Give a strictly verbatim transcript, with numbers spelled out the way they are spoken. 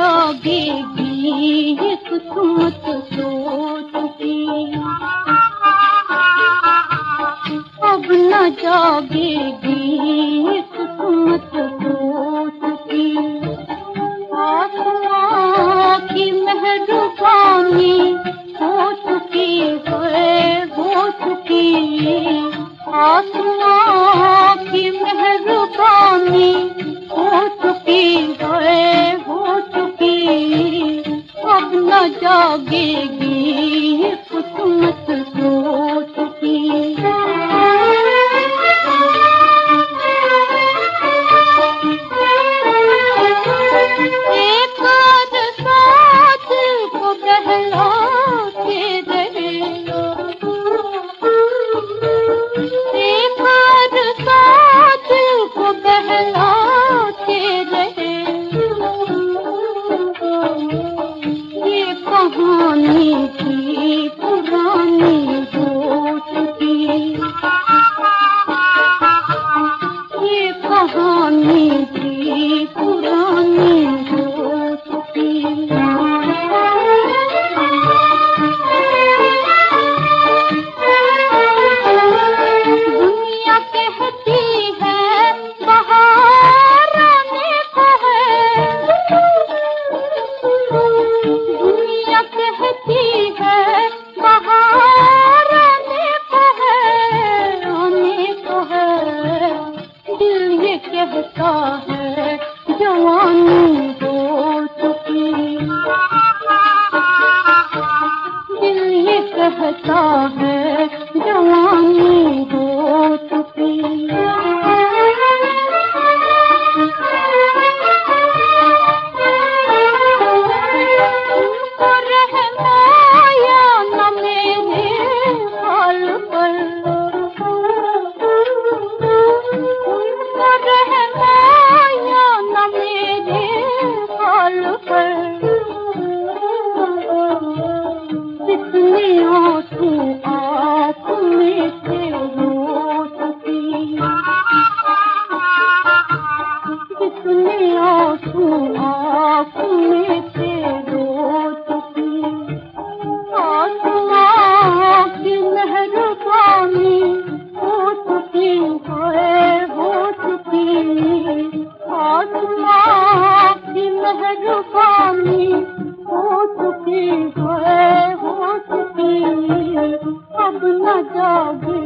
जागेगी ये किस्मत सोच की, अब न जागेगी ये किस्मत सोच की। आसमां की मेहरबानी हो चुकी है, हो चुकी। आसमां की मेहरबानी हो चुकी है, हो चुकी। अब न जागेगी ये किस्मत सोच की। एक और साथ को बहलाते रहे, एक और साथ को बहलाते रहे। ये कहानी थी पुरानी हो चुकी, ये कहानी थी पुरानी हो चुकी। दुनिया कहती है बहार आने को है, दुनिया कहती है बहार आने को है, आने को है। दिल ये कहता है जवानी हो चुकी, दिल ये कहता है जवानी हो चुकी। उनको रहमाया न मेरे हाल पर, उनको रहमाया न मेरे हाल पर। कितने आंसू आँख में से रो चुकी, कितने आंसू आँख में से रो चुकी। आसमां की मेहरबानी हो चुकी है, हो चुकी। आसमां की मेहरबानी हो चुकी है, हो चुकी। अब न जागे